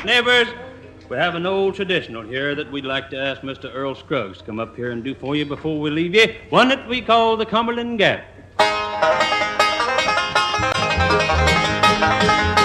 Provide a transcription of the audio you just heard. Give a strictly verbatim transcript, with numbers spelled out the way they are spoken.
Neighbors, we have an old traditional here that we'd like to ask Mister Earl Scruggs to come up here and do for you before we leave you. One that we call the Cumberland Gap.